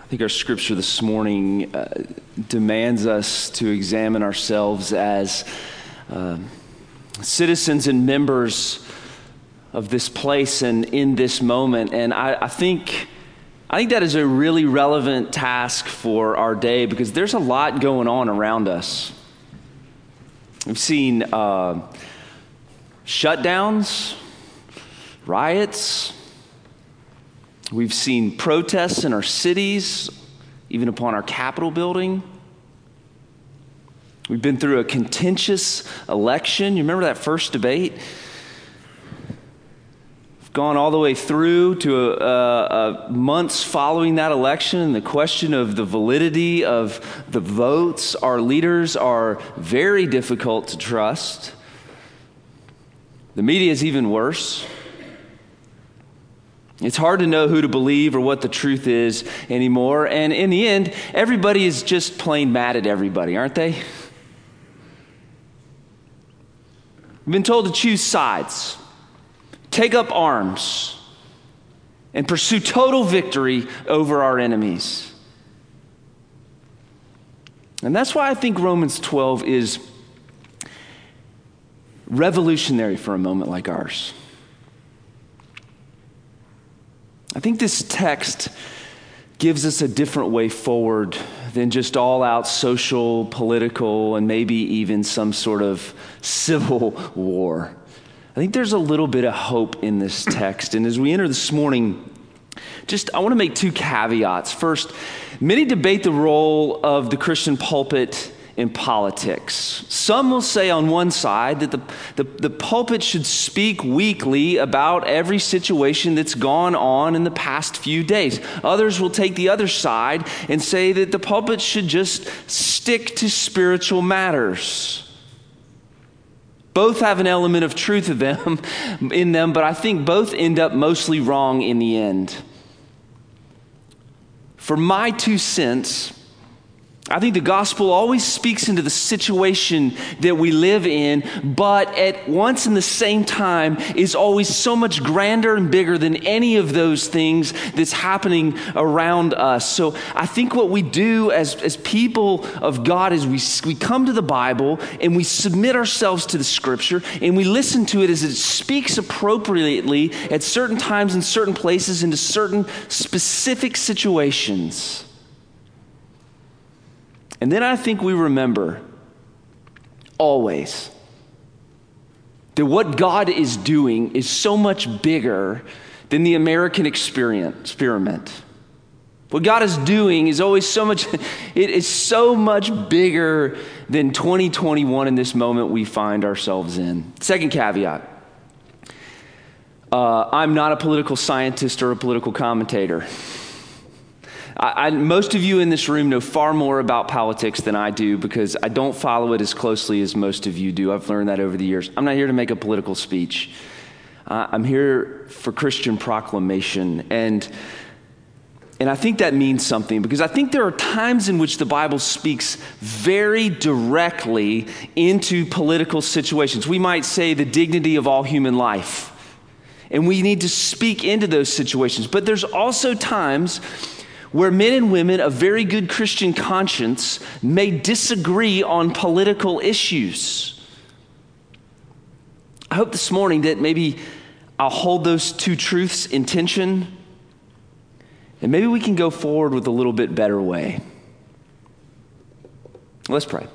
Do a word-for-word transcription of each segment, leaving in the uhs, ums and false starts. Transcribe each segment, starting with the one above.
I think our scripture this morning uh, demands us to examine ourselves as uh, citizens and members of this place and in this moment. And I, I think I think that is a really relevant task for our day because there's a lot going on around us. We've seen uh, shutdowns, riots. We've seen protests in our cities, even upon our Capitol building. We've been through a contentious election. You remember that first debate? We've gone all the way through to a, a, a months following that election, and the question of the validity of the votes. Our leaders are very difficult to trust. The media is even worse. It's hard to know who to believe or what the truth is anymore. And in the end, everybody is just plain mad at everybody, aren't they? We've been told to choose sides, take up arms, and pursue total victory over our enemies. And that's why I think Romans twelve is revolutionary for a moment like ours. I think this text gives us a different way forward than just all-out social, political, and maybe even some sort of civil war. I think there's a little bit of hope in this text. And as we enter this morning, just I want to make two caveats. First, many debate the role of the Christian pulpit in politics. Some will say on one side that the, the, the pulpit should speak weekly about every situation that's gone on in the past few days. Others will take the other side and say that the pulpit should just stick to spiritual matters. Both have an element of truth of them, in them, but I think both end up mostly wrong in the end. For my two cents, I think the gospel always speaks into the situation that we live in, but at once and the same time is always so much grander and bigger than any of those things that's happening around us. So I think what we do as, as people of God is we, we come to the Bible and we submit ourselves to the scripture and we listen to it as it speaks appropriately at certain times in certain places into certain specific situations. And then I think we remember always that what God is doing is so much bigger than the American experience, experiment. What God is doing is always so much, it is so much bigger than twenty twenty-one in this moment we find ourselves in. Second caveat, uh, I'm not a political scientist or a political commentator. I, I, most of you in this room know far more about politics than I do because I don't follow it as closely as most of you do. I've learned that over the years. I'm not here to make a political speech. Uh, I'm here for Christian proclamation. And, and I think that means something because I think there are times in which the Bible speaks very directly into political situations. We might say the dignity of all human life. And we need to speak into those situations. But there's also times where men and women of very good Christian conscience may disagree on political issues. I hope this morning that maybe I'll hold those two truths in tension, and maybe we can go forward with a little bit better way. Let's pray.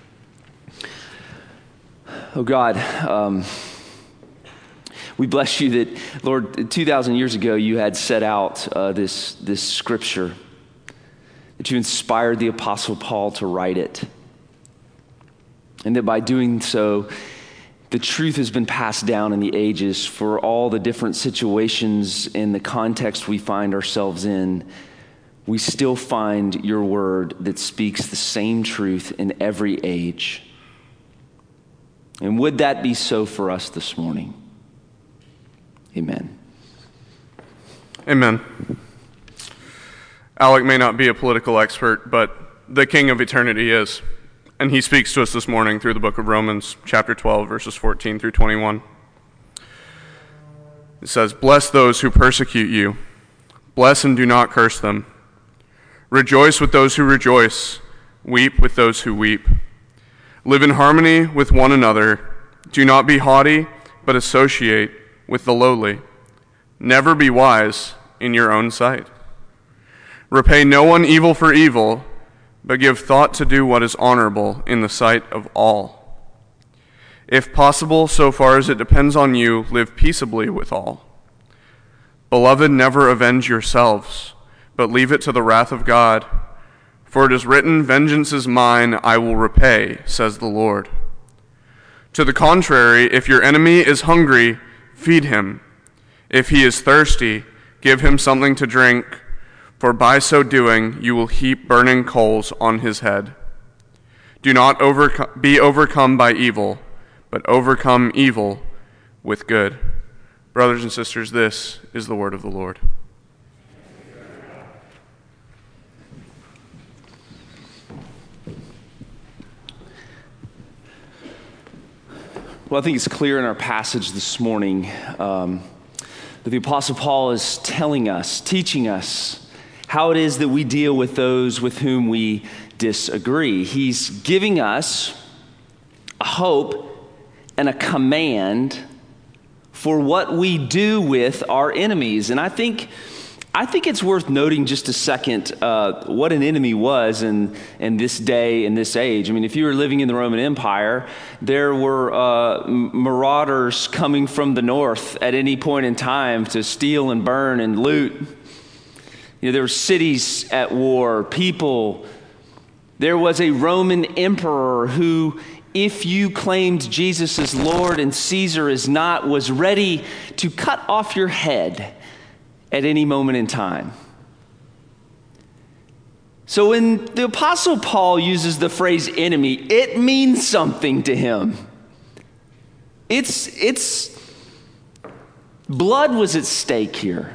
Oh God, um, we bless you that, Lord, two thousand years ago you had set out uh, this, this scripture, that you inspired the Apostle Paul to write it, and that by doing so, the truth has been passed down in the ages for all the different situations in the context we find ourselves in. We still find your word that speaks the same truth in every age. And would that be so for us this morning? Amen. Amen. Alec may not be a political expert, but the King of eternity is. And he speaks to us this morning through the book of Romans, chapter twelve, verses fourteen through twenty-one. It says, "Bless those who persecute you. Bless and do not curse them. Rejoice with those who rejoice. Weep with those who weep. Live in harmony with one another. Do not be haughty, but associate with the lowly. Never be wise in your own sight. Repay no one evil for evil, but give thought to do what is honorable in the sight of all. If possible, so far as it depends on you, live peaceably with all. Beloved, never avenge yourselves, but leave it to the wrath of God. For it is written, vengeance is mine, I will repay, says the Lord. To the contrary, if your enemy is hungry, feed him. If he is thirsty, give him something to drink, for by so doing you will heap burning coals on his head. Do not overco- be overcome by evil, but overcome evil with good. Brothers and sisters, this is the word of the Lord. Well, I think it's clear in our passage this morning um, that the Apostle Paul is telling us, teaching us how it is that we deal with those with whom we disagree. He's giving us a hope and a command for what we do with our enemies. And I think I think it's worth noting just a second uh, what an enemy was in, in this day, in this age. I mean, if you were living in the Roman Empire, there were uh, marauders coming from the north at any point in time to steal and burn and loot. You know, there were cities at war, people. There was a Roman emperor who, if you claimed Jesus as Lord and Caesar is not, was ready to cut off your head at any moment in time. So when the Apostle Paul uses the phrase enemy, it means something to him. It's, it's, blood was at stake here.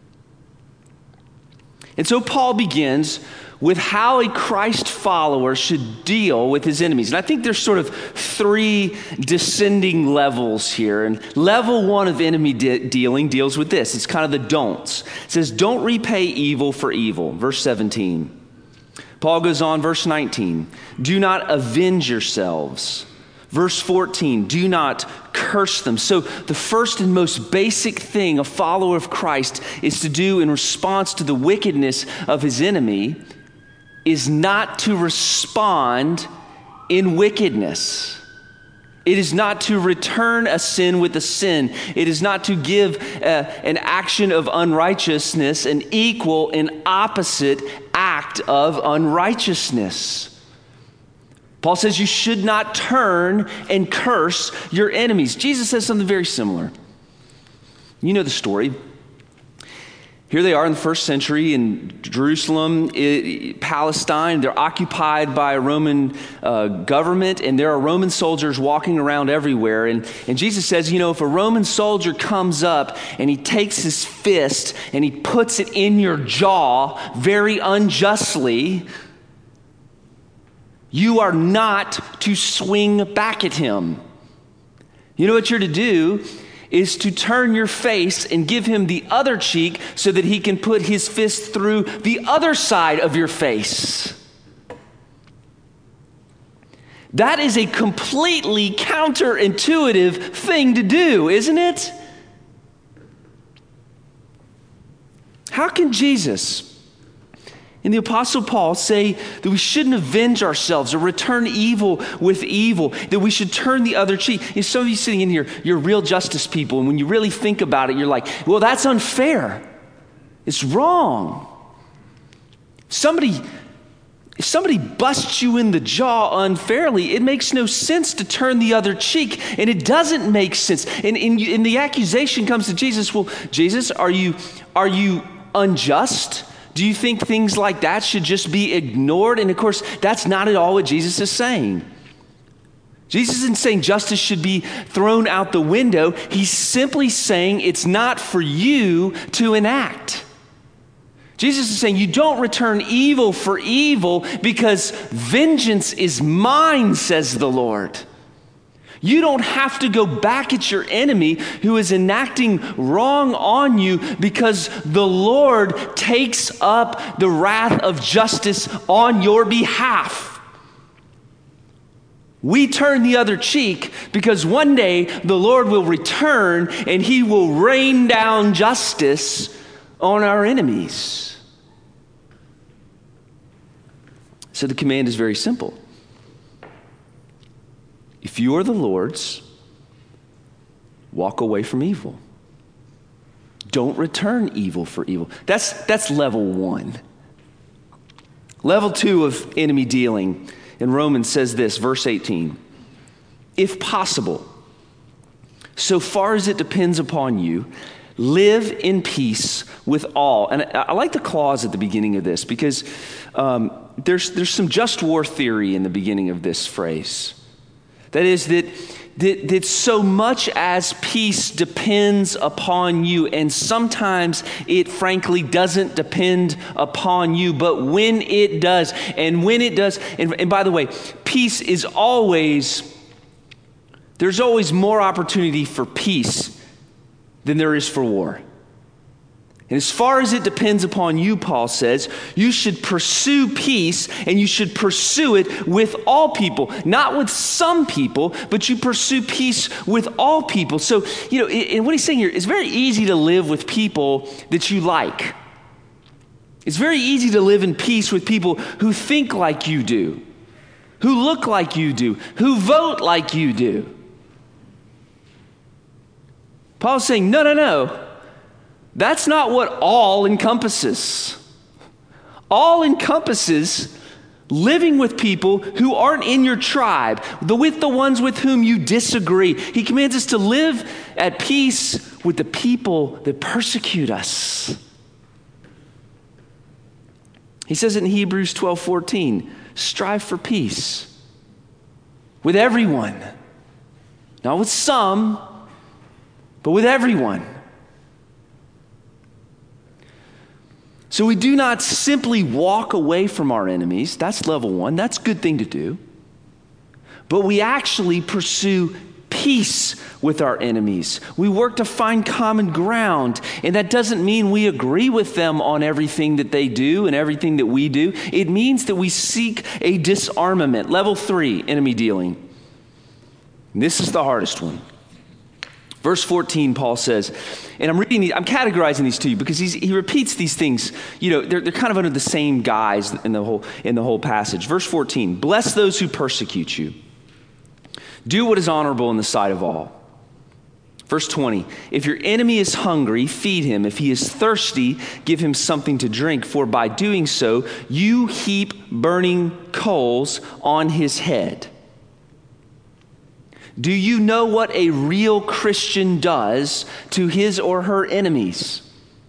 And so Paul begins with how a Christ follower should deal with his enemies. And I think there's sort of three descending levels here. And level one of enemy de- dealing deals with this. It's kind of the don'ts. It says, don't repay evil for evil. Verse seventeen. Paul goes on, verse nineteen. Do not avenge yourselves. Verse fourteen, do not curse them. So the first and most basic thing a follower of Christ is to do in response to the wickedness of his enemy is not to respond in wickedness. It is not to return a sin with a sin. It is not to give uh, an action of unrighteousness an equal and opposite act of unrighteousness. Paul says you should not turn and curse your enemies. Jesus says something very similar. You know the story. Here they are in the first century in Jerusalem, it, Palestine. They're occupied by a Roman uh, government, and there are Roman soldiers walking around everywhere. And, and Jesus says, you know, if a Roman soldier comes up and he takes his fist and he puts it in your jaw very unjustly, you are not to swing back at him. You know what you're to do is to turn your face and give him the other cheek so that he can put his fist through the other side of your face. That is a completely counterintuitive thing to do, isn't it? How can Jesus and the Apostle Paul say that we shouldn't avenge ourselves or return evil with evil, that we should turn the other cheek? You know, some of you sitting in here, you're real justice people, and when you really think about it, you're like, well, that's unfair. It's wrong. Somebody, if somebody busts you in the jaw unfairly, it makes no sense to turn the other cheek, and it doesn't make sense. And, and, and the accusation comes to Jesus, well, Jesus, are you, are you unjust? Do you think things like that should just be ignored? And of course, that's not at all what Jesus is saying. Jesus isn't saying justice should be thrown out the window. He's simply saying it's not for you to enact. Jesus is saying you don't return evil for evil because vengeance is mine, says the Lord. You don't have to go back at your enemy who is enacting wrong on you, because the Lord takes up the wrath of justice on your behalf. We turn the other cheek because one day the Lord will return and he will rain down justice on our enemies. So the command is very simple. If you are the Lord's, walk away from evil. Don't return evil for evil. That's, that's level one. Level two of enemy dealing in Romans says this, verse eighteen. If possible, so far as it depends upon you, live in peace with all. And I, I like the clause at the beginning of this, because um, there's, there's some just war theory in the beginning of this phrase. That is that, that, that so much as peace depends upon you, and sometimes it frankly doesn't depend upon you, but when it does, and when it does, and, and by the way, peace is always, there's always more opportunity for peace than there is for war. And as far as it depends upon you, Paul says, you should pursue peace, and you should pursue it with all people. Not with some people, but you pursue peace with all people. So, you know, and what he's saying here, it's very easy to live with people that you like. It's very easy to live in peace with people who think like you do, who look like you do, who vote like you do. Paul's saying, no, no, no. That's not what all encompasses. All encompasses living with people who aren't in your tribe, the, with the ones with whom you disagree. He commands us to live at peace with the people that persecute us. He says it in Hebrews twelve fourteen, strive for peace with everyone. Not with some, but with everyone. So we do not simply walk away from our enemies. That's level one. That's a good thing to do. But we actually pursue peace with our enemies. We work to find common ground. And that doesn't mean we agree with them on everything that they do and everything that we do. It means that we seek a disarmament. Level three, enemy dealing. And this is the hardest one. Verse fourteen, Paul says, and I'm reading, these, I'm categorizing these to you because he's, he repeats these things. You know, they're, they're kind of under the same guise in the whole in the whole passage. Verse fourteen, bless those who persecute you. Do what is honorable in the sight of all. Verse twenty, if your enemy is hungry, feed him. If he is thirsty, give him something to drink. For by doing so, you heap burning coals on his head. Do you know what a real Christian does to his or her enemies?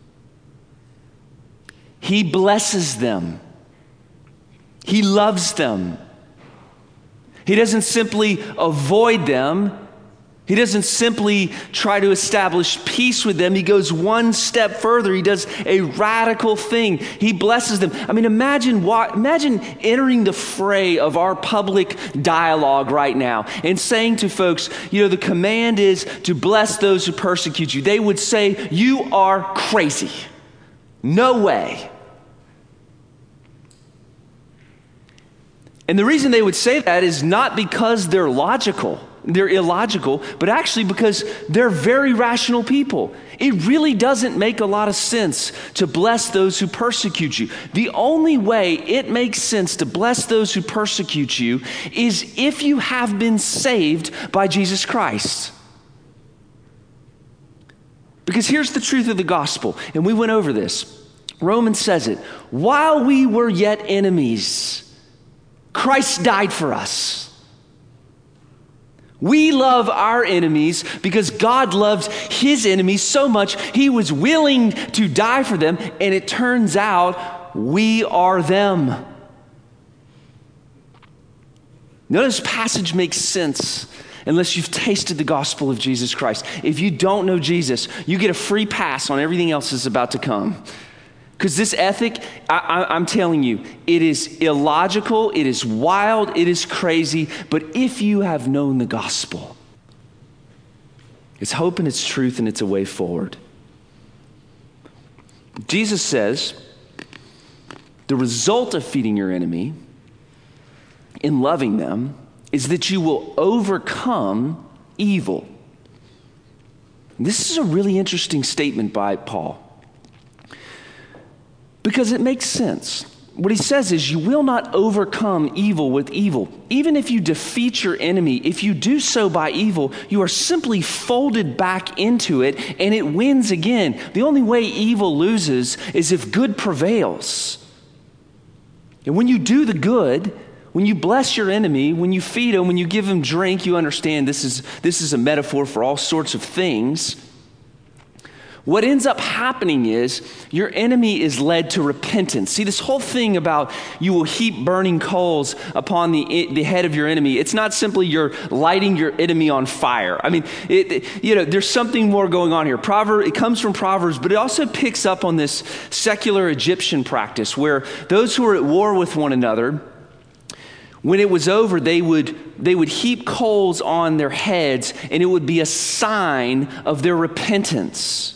He blesses them. He loves them. He doesn't simply avoid them. He doesn't simply try to establish peace with them. He goes one step further. He does a radical thing. He blesses them. I mean, imagine what, imagine entering the fray of our public dialogue right now and saying to folks, you know, the command is to bless those who persecute you. They would say, you are crazy. No way. And the reason they would say that is not because they're logical. They're illogical, but actually because they're very rational people. It really doesn't make a lot of sense to bless those who persecute you. The only way it makes sense to bless those who persecute you is if you have been saved by Jesus Christ. Because here's the truth of the gospel, and we went over this. Romans says it. While we were yet enemies, Christ died for us. We love our enemies because God loved his enemies so much he was willing to die for them, and it turns out we are them. Notice this passage makes sense unless you've tasted the gospel of Jesus Christ. If you don't know Jesus, you get a free pass on everything else that's about to come. Because this ethic, I, I, I'm telling you, it is illogical, it is wild, it is crazy. But if you have known the gospel, It's hope and it's truth and it's a way forward. Jesus says the result of feeding your enemy in loving them is that you will overcome evil. This is a really interesting statement by Paul because it makes sense. What he says is you will not overcome evil with evil. Even if you defeat your enemy, if you do so by evil, you are simply folded back into it and it wins again. The only way evil loses is if good prevails. And when you do the good, when you bless your enemy, when you feed him, when you give him drink, you understand this is, this is a metaphor for all sorts of things. What ends up happening is your enemy is led to repentance. See, this whole thing about you will heap burning coals upon the, the head of your enemy, it's not simply you're lighting your enemy on fire. I mean, it, it, you know, there's something more going on here. Proverb, it comes from Proverbs, but it also picks up on this secular Egyptian practice where those who are at war with one another, when it was over, they would, they would heap coals on their heads, and it would be a sign of their repentance.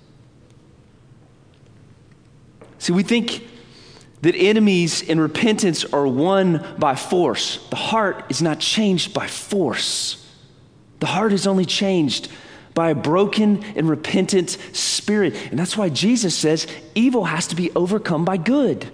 See, we think that enemies and repentance are won by force. The heart is not changed by force. The heart is only changed by a broken and repentant spirit. And that's why Jesus says evil has to be overcome by good.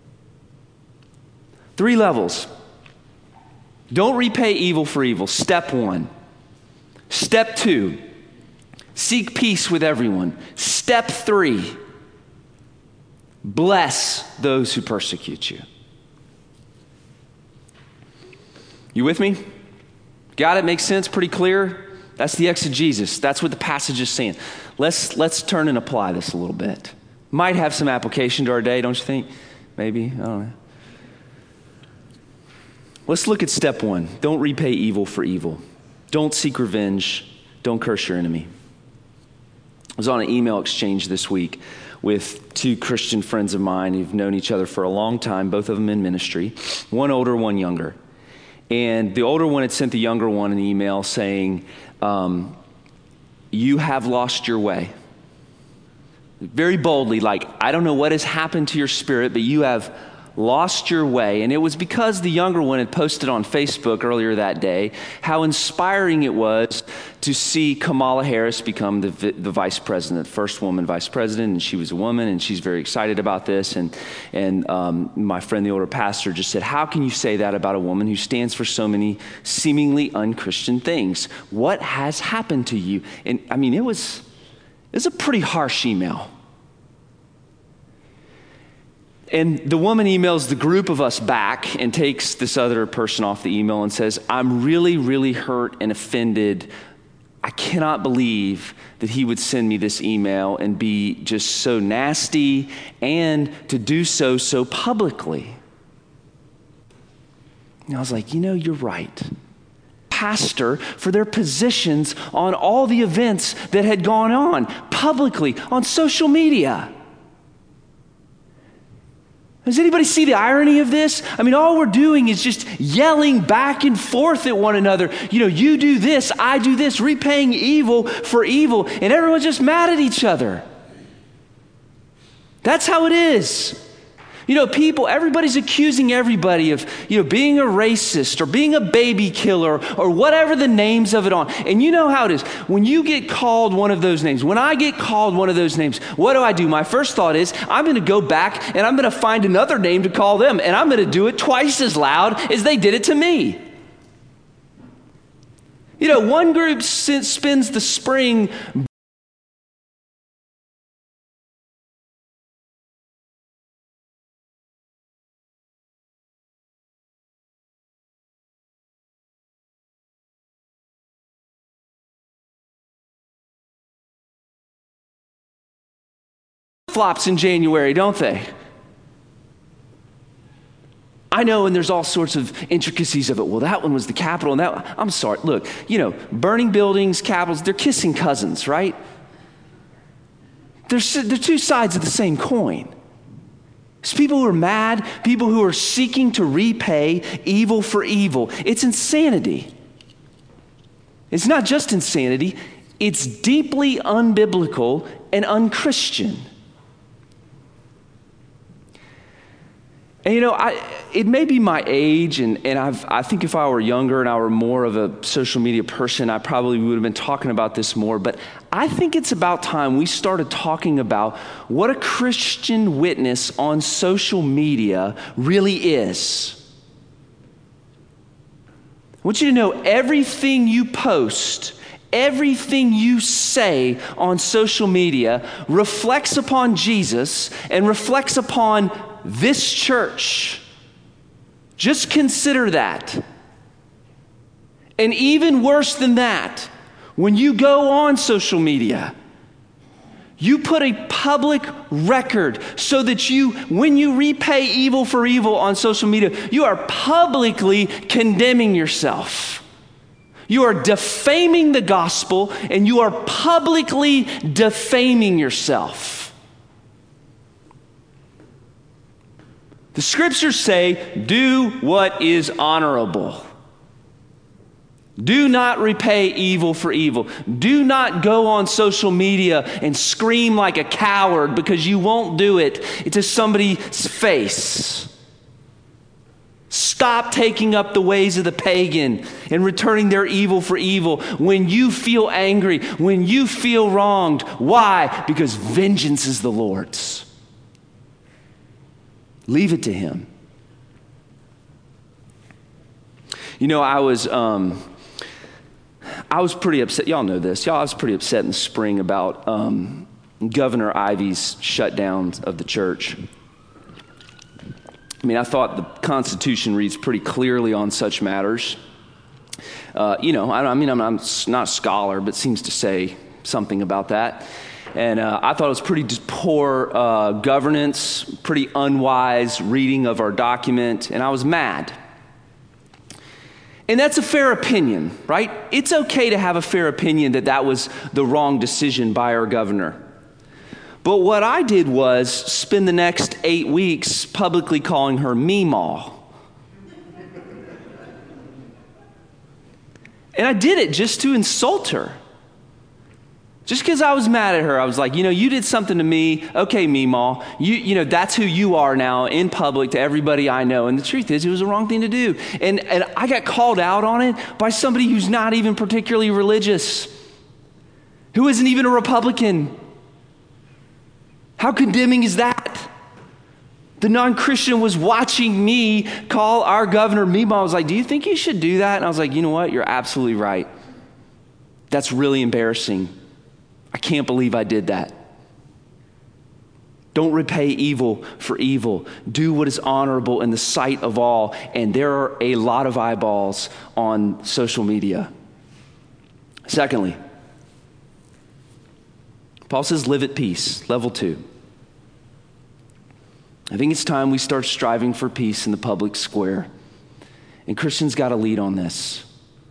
Three levels. Don't repay evil for evil. Step one. Step two. Seek peace with everyone. Step three. Bless those who persecute you. You with me? Got it? Makes sense? Pretty clear? That's the exegesis. That's what the passage is saying. Let's, let's turn and apply this a little bit. Might have some application to our day, don't you think? Maybe. I don't know. Let's look at step one. Don't repay evil for evil. Don't seek revenge. Don't curse your enemy. I was on an email exchange this week with two Christian friends of mine who've known each other for a long time, both of them in ministry, one older, one younger. And the older one had sent the younger one an email saying, um, you have lost your way. Very boldly, like, I don't know what has happened to your spirit, but you have lost your way. And it was because the younger one had posted on Facebook earlier that day how inspiring it was to see Kamala Harris become the, the vice president, first woman vice president, and she was a woman, and she's very excited about this. And and um, my friend, the older pastor, just said, how can you say that about a woman who stands for so many seemingly unchristian things? What has happened to you? And I mean, it was, it was a pretty harsh email. And the woman emails the group of us back and takes this other person off the email and says, I'm really, really hurt and offended. I cannot believe that he would send me this email and be just so nasty and to do so so publicly. And I was like, you know, you're right. Pastor for their positions on all the events that had gone on publicly on social media. Does anybody see the irony of this? I mean, all we're doing is just yelling back and forth at one another. You know, you do this, I do this, repaying evil for evil, and everyone's just mad at each other. That's how it is. You know, people, everybody's accusing everybody of, you know, being a racist or being a baby killer or whatever the names of it are. And you know how it is. When you get called one of those names, when I get called one of those names, what do I do? My first thought is, I'm going to go back and I'm going to find another name to call them. And I'm going to do it twice as loud as they did it to me. You know, one group spends the spring flops in January, don't they? I know, and there's all sorts of intricacies of it. Well, that one was the Capitol, and that, I'm sorry, look, you know, burning buildings, capitals, they're kissing cousins, right? They're, they're two sides of the same coin. It's people who are mad, people who are seeking to repay evil for evil. It's insanity. It's not just insanity, it's deeply unbiblical and unchristian. And you know, I, it may be my age, and, and I've, I think if I were younger and I were more of a social media person, I probably would have been talking about this more, but I think it's about time we started talking about what a Christian witness on social media really is. I want you to know everything you post, everything you say on social media reflects upon Jesus and reflects upon this church. Just consider that. And even worse than that, when you go on social media, you put a public record so that you, when you repay evil for evil on social media, you are publicly condemning yourself. You are defaming the gospel, and you are publicly defaming yourself. The scriptures say, do what is honorable. Do not repay evil for evil. Do not go on social media and scream like a coward because you won't do it to somebody's face. Stop taking up the ways of the pagan and returning their evil for evil when you feel angry, when you feel wronged. Why? Because vengeance is the Lord's. Leave it to Him. You know, I was um, I was pretty upset. Y'all know this. Y'all, I was pretty upset in the spring about um, Governor Ivey's shutdown of the church. I mean, I thought the Constitution reads pretty clearly on such matters. Uh, you know, I, I mean, I'm, I'm not a scholar, but seems to say something about that. And uh, I thought it was pretty poor uh, governance, pretty unwise reading of our document, and I was mad. And that's a fair opinion, right? It's okay to have a fair opinion that that was the wrong decision by our governor. But what I did was spend the next eight weeks publicly calling her Meemaw. And I did it just to insult her. Just because I was mad at her, I was like, you know, you did something to me. Okay, Meemaw, you, you know, that's who you are now in public to everybody I know. And the truth is, it was the wrong thing to do. And, and I got called out on it by somebody who's not even particularly religious, who isn't even a Republican. How condemning is that? The non-Christian was watching me call our governor Meemaw. I was like, do you think you should do that? And I was like, you know what? You're absolutely right. That's really embarrassing. I can't believe I did that. Don't repay evil for evil. Do what is honorable in the sight of all. And there are a lot of eyeballs on social media. Secondly, Paul says live at peace, level two. I think it's time we start striving for peace in the public square. And Christians got to lead on this.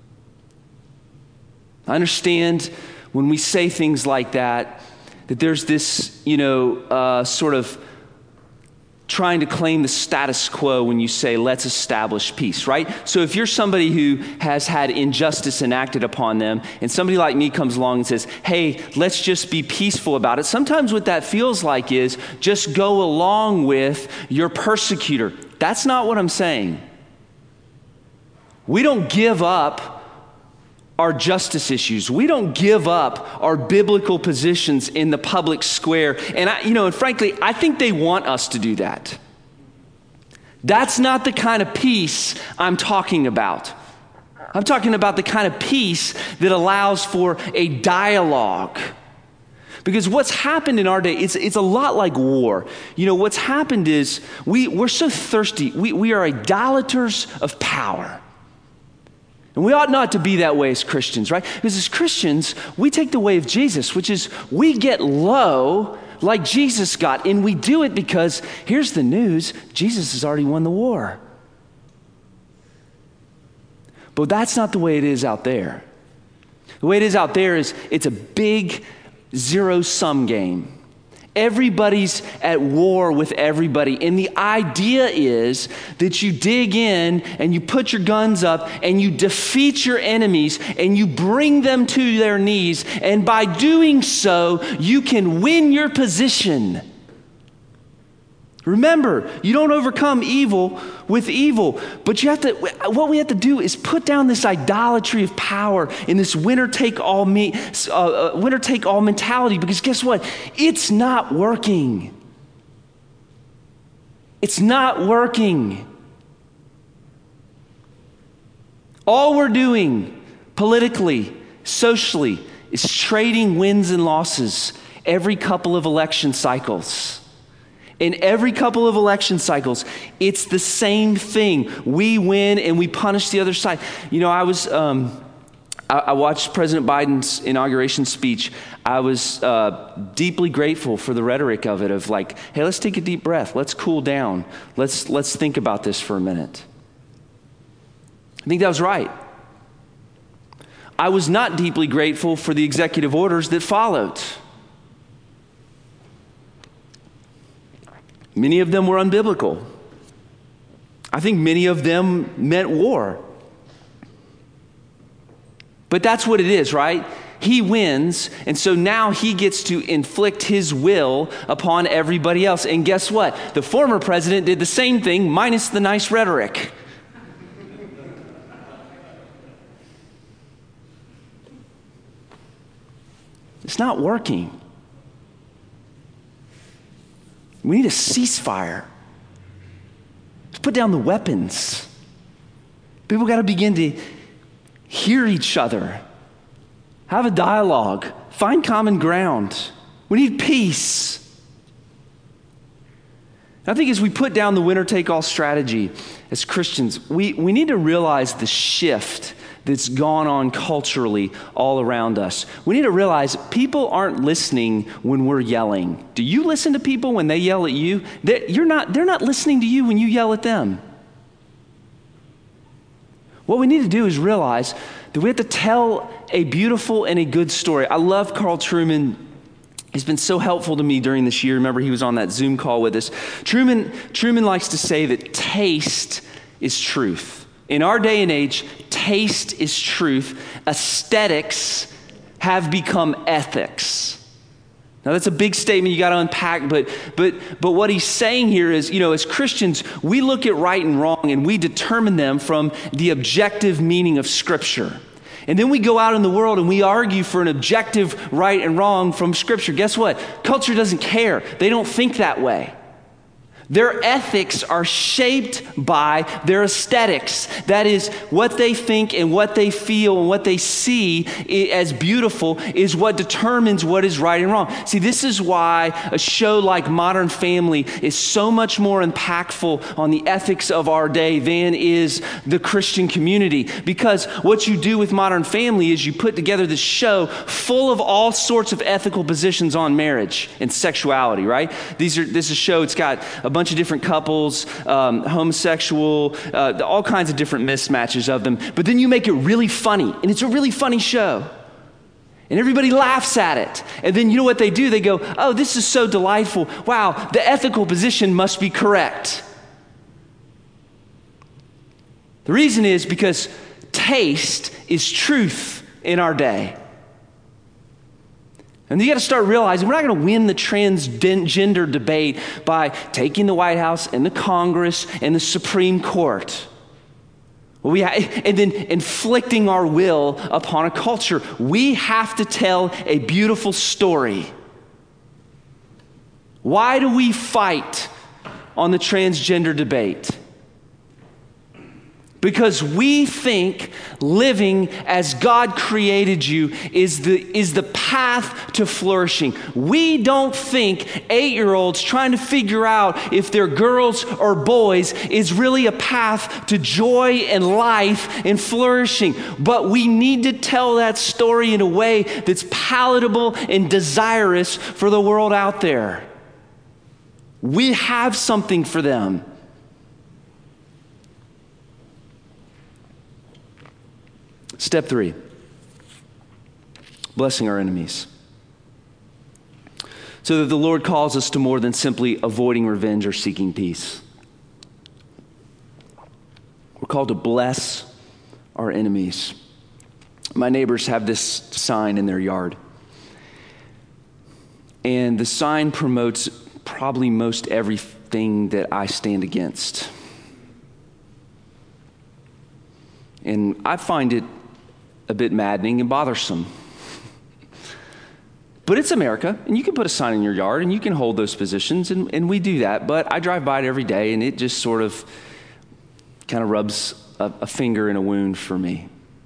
I understand when we say things like that, that there's this, you know, uh, sort of trying to claim the status quo when you say, let's establish peace, right? So if you're somebody who has had injustice enacted upon them, and somebody like me comes along and says, hey, let's just be peaceful about it, sometimes what that feels like is just go along with your persecutor. That's not what I'm saying. We don't give up our justice issues. We don't give up our biblical positions in the public square. And I, you know, and frankly, I think they want us to do that. That's not the kind of peace I'm talking about. I'm talking about the kind of peace that allows for a dialogue. Because what's happened in our day, it's, it's a lot like war. You know, what's happened is we, we're so thirsty. We, we are idolaters of power. And we ought not to be that way as Christians, right? Because as Christians, we take the way of Jesus, which is we get low like Jesus got. And we do it because, here's the news, Jesus has already won the war. But that's not the way it is out there. The way it is out there is it's a big zero-sum game. Everybody's at war with everybody. And the idea is that you dig in and you put your guns up and you defeat your enemies and you bring them to their knees. And by doing so, you can win your position. Remember, you don't overcome evil with evil, but you have to, what we have to do is put down this idolatry of power in this winner-take-all me, uh, uh, winner-take-all mentality, because guess what? It's not working. It's not working. All we're doing politically, socially, is trading wins and losses every couple of election cycles. In every couple of election cycles, it's the same thing. We win and we punish the other side. You know, I was, um, I, I watched President Biden's inauguration speech. I was uh, deeply grateful for the rhetoric of it, of like, hey, let's take a deep breath. Let's cool down. Let's let's think about this for a minute. I think that was right. I was not deeply grateful for the executive orders that followed. Many of them were unbiblical. I think many of them meant war. But that's what it is, right? He wins, and so now he gets to inflict his will upon everybody else. And guess what? The former president did the same thing, minus the nice rhetoric. It's not working. We need a ceasefire. Let's put down the weapons. People got to begin to hear each other, have a dialogue, find common ground. We need peace. I think as we put down the winner-take-all strategy as Christians, we, we need to realize the shift that's gone on culturally all around us. We need to realize people aren't listening when we're yelling. Do you listen to people when they yell at you? They're, you're not, they're not listening to you when you yell at them. What we need to do is realize that we have to tell a beautiful and a good story. I love Carl Trueman. He's been so helpful to me during this year. Remember, he was on that Zoom call with us. Trueman, Trueman likes to say that taste is truth. In our day and age, taste is truth. Aesthetics have become ethics. Now that's a big statement you got to unpack, but but but what he's saying here is, you know, as Christians, we look at right and wrong and we determine them from the objective meaning of Scripture. And then we go out in the world and we argue for an objective right and wrong from Scripture. Guess what? Culture doesn't care. They don't think that way. Their ethics are shaped by their aesthetics. That is, what they think and what they feel and what they see as beautiful is what determines what is right and wrong. See, this is why a show like Modern Family is so much more impactful on the ethics of our day than is the Christian community. Because what you do with Modern Family is you put together this show full of all sorts of ethical positions on marriage and sexuality, right? These are this is a show, it's got a bunch of different couples, um, homosexual, uh, all kinds of different mismatches of them. But then you make it really funny, and it's a really funny show. And everybody laughs at it. And then you know what they do? They go, oh, this is so delightful. Wow, the ethical position must be correct. The reason is because taste is truth in our day. And you got to start realizing we're not going to win the transgender debate by taking the White House and the Congress and the Supreme Court. We ha- and then inflicting our will upon a culture. We have to tell a beautiful story. Why do we fight on the transgender debate? Because we think living as God created you is the, is the path to flourishing. We don't think eight-year-olds trying to figure out if they're girls or boys is really a path to joy and life and flourishing. But we need to tell that story in a way that's palatable and desirous for the world out there. We have something for them. Step three, blessing our enemies. so that the Lord calls us to more than simply avoiding revenge or seeking peace. We're called to bless our enemies. My neighbors have this sign in their yard. And the sign promotes probably most everything that I stand against. And I find it a bit maddening and bothersome. But it's America, and you can put a sign in your yard, and you can hold those positions, and, and we do that. But I drive by it every day, and it just sort of kind of rubs a, a finger in a wound for me.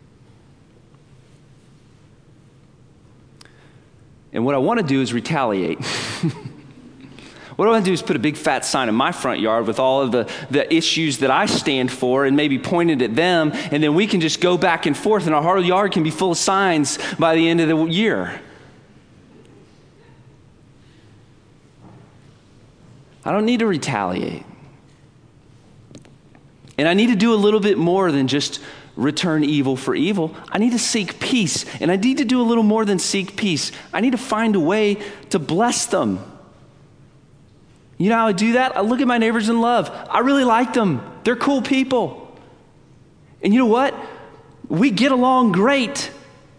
And what I want to do is retaliate. What I want to do is put a big fat sign in my front yard with all of the, the issues that I stand for and maybe point it at them, and then we can just go back and forth, and our whole yard can be full of signs by the end of the year. I don't need to retaliate. And I need to do a little bit more than just return evil for evil. I need to seek peace. And I need to do a little more than seek peace. I need to find a way to bless them. You know how I do that? I look at my neighbors in love. I really like them. They're cool people. And you know what? We get along great.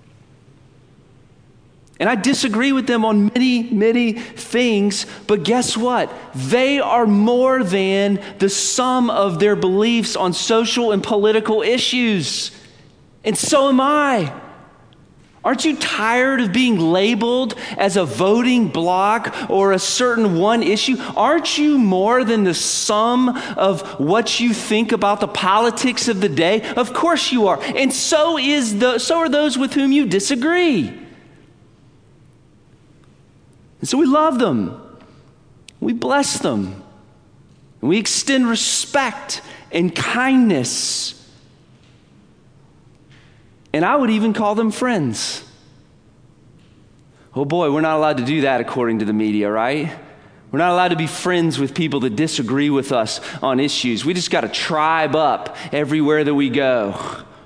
And I disagree with them on many, many things, but guess what? They are more than the sum of their beliefs on social and political issues. And so am I. Aren't you tired of being labeled as a voting bloc or a certain one issue? Aren't you more than the sum of what you think about the politics of the day? Of course you are. And so is the so are those with whom you disagree. And so we love them, we bless them, and we extend respect and kindness. And I would even call them friends. Oh boy, we're not allowed to do that according to the media, right? We're not allowed to be friends with people that disagree with us on issues. We just got to tribe up everywhere that we go.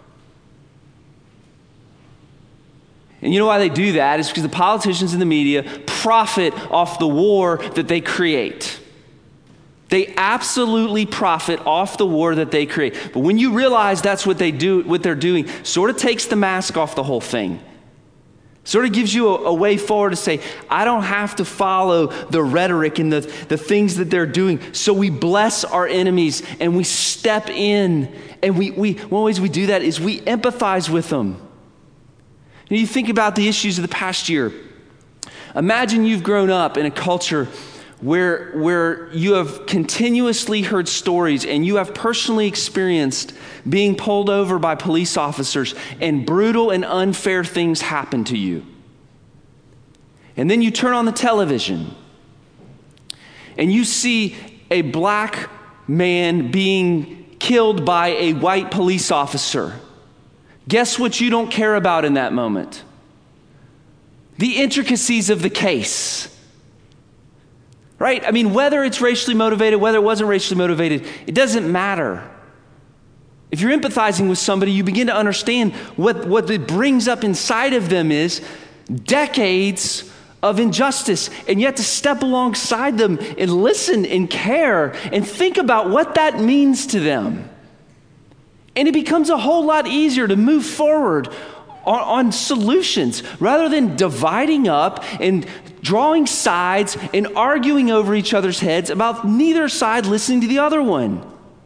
And you know why they do that? It's because the politicians and the media profit off the war that they create. They absolutely profit off the war that they create. But when you realize that's what they do, what they're doing, sort of takes the mask off the whole thing. Sort of gives you a, a way forward to say, I don't have to follow the rhetoric and the, the things that they're doing. So we bless our enemies and we step in. And we, we one of the ways we do that is we empathize with them. You think about the issues of the past year. Imagine you've grown up in a culture where, where you have continuously heard stories and you have personally experienced being pulled over by police officers and brutal and unfair things happen to you. And then you turn on the television and you see a black man being killed by a white police officer. Guess what you don't care about in that moment? The intricacies of the case. Right? I mean, whether it's racially motivated, whether it wasn't racially motivated, it doesn't matter. If you're empathizing with somebody, you begin to understand what, what it brings up inside of them is decades of injustice. And yet to step alongside them and listen and care and think about what that means to them. And it becomes a whole lot easier to move forward on, on solutions rather than dividing up and drawing sides and arguing over each other's heads about neither side listening to the other one.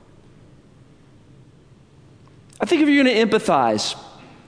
I think if you're going to empathize,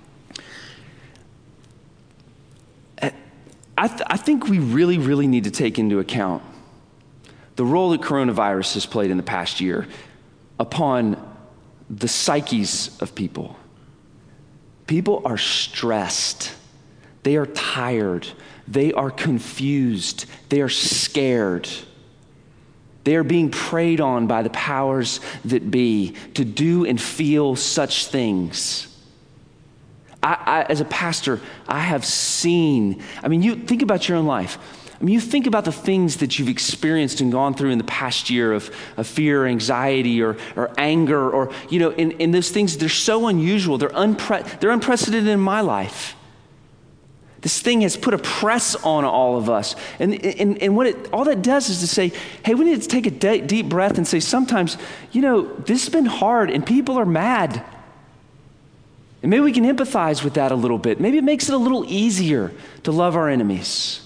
I, th- I think we really, really need to take into account the role that coronavirus has played in the past year upon the psyches of people. People are stressed. They are tired. They are confused. They are scared. They are being preyed on by the powers that be to do and feel such things. I, I, as a pastor, I have seen, I mean, you think about your own life. I mean, you think about the things that you've experienced and gone through in the past year of, of fear, or anxiety, or, or anger, or, you know, and, and those things, they're so unusual. They're, unpre- they're unprecedented in my life. This thing has put a press on all of us. And, and, and what it, all that does is to say, hey, we need to take a de- deep breath and say, sometimes, you know, this has been hard and people are mad. And maybe we can empathize with that a little bit. Maybe it makes it a little easier to love our enemies.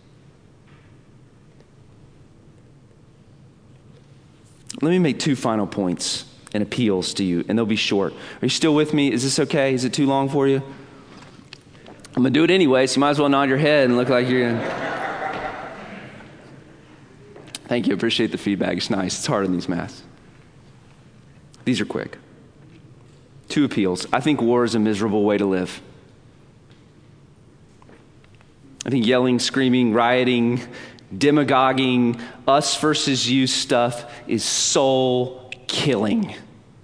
Let me make two final points and appeals to you, and they'll be short. Are you still with me? Is this okay? Is it too long for you? I'm going to do it anyway, so you might as well nod your head and look like you're going to. Thank you. Appreciate the feedback. It's nice. It's hard in these maths. These are quick. Two appeals. I think war is a miserable way to live. I think yelling, screaming, rioting, demagoguing, us versus you stuff is soul killing.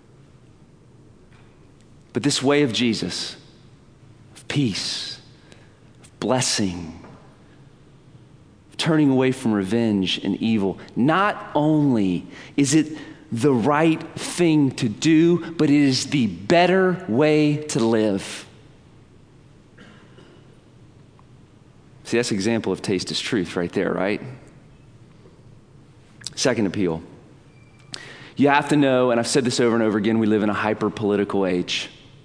But this way of Jesus, of peace, of blessing, of turning away from revenge and evil, not only is it the right thing to do, but it is the better way to live. See, that's an example of taste is truth right there, right? Second appeal. You have to know, and I've said this over and over again, we live in a hyper-political age.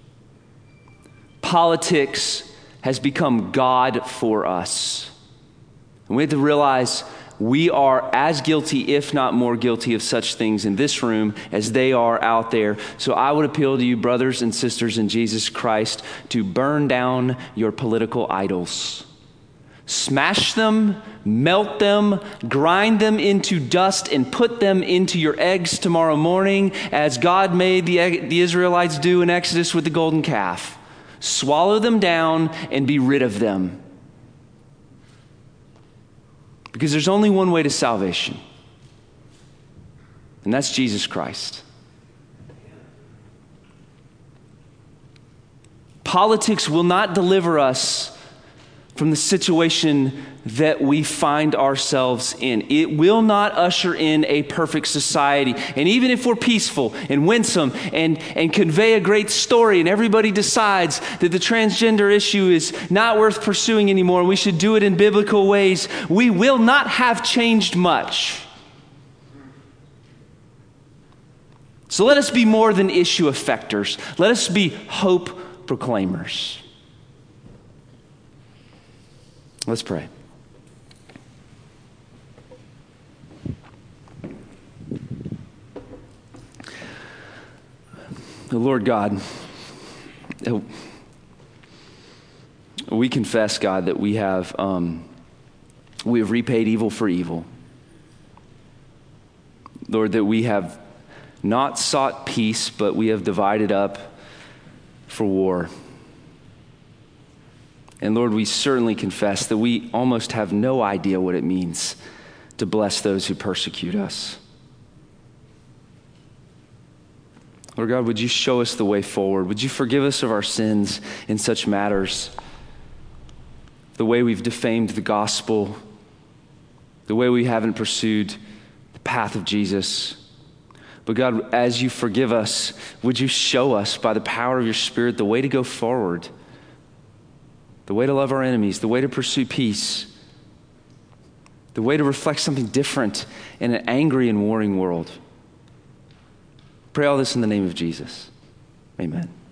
Politics has become God for us. And we have to realize we are as guilty, if not more guilty, of such things in this room as they are out there. So I would appeal to you, brothers and sisters in Jesus Christ, to burn down your political idols. Smash them, melt them, grind them into dust, and put them into your eggs tomorrow morning, as God made the, the Israelites do in Exodus with the golden calf. Swallow them down and be rid of them. Because there's only one way to salvation, and that's Jesus Christ. Politics will not deliver us from the situation that we find ourselves in. It will not usher in a perfect society. And even if we're peaceful and winsome and, and convey a great story, and everybody decides that the transgender issue is not worth pursuing anymore, we should do it in biblical ways, we will not have changed much. So let us be more than issue effectors. Let us be hope proclaimers. Let's pray. The Lord God, we confess, God, that we have um, we have repaid evil for evil. Lord, that we have not sought peace, but we have divided up for war. And Lord, we certainly confess that we almost have no idea what it means to bless those who persecute us. Lord God, would you show us the way forward? Would you forgive us of our sins in such matters? The way we've defamed the gospel, the way we haven't pursued the path of Jesus. But God, as you forgive us, would you show us by the power of your Spirit the way to go forward? The way to love our enemies, the way to pursue peace, the way to reflect something different in an angry and warring world. Pray all this in the name of Jesus. Amen.